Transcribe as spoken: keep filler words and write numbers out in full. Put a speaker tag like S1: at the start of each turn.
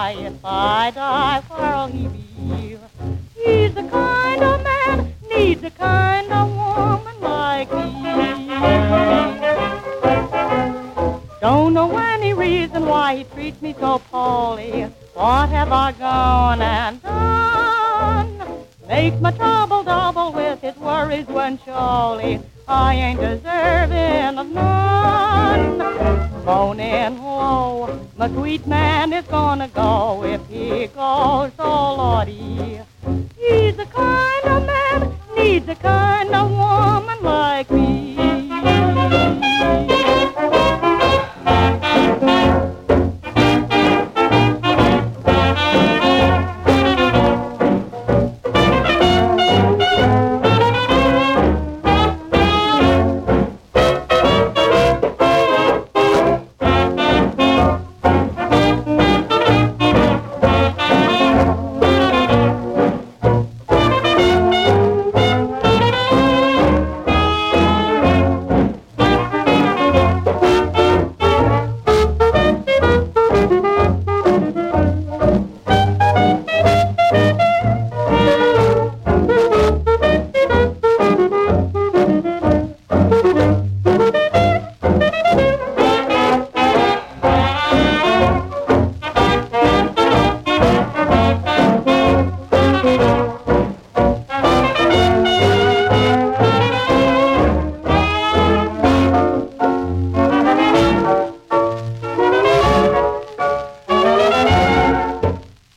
S1: die if I die, where'll he be? He's the kind of man, needs a kind of woman like me. Don't know any reason why he treats me so poorly. What have I gone and done? Makes my trouble double with his worries when surely I ain't deserving of none. Moaning low, my sweet man is gonna go. If he goes, oh Lordy, he's the kind of man, needs the kind of woman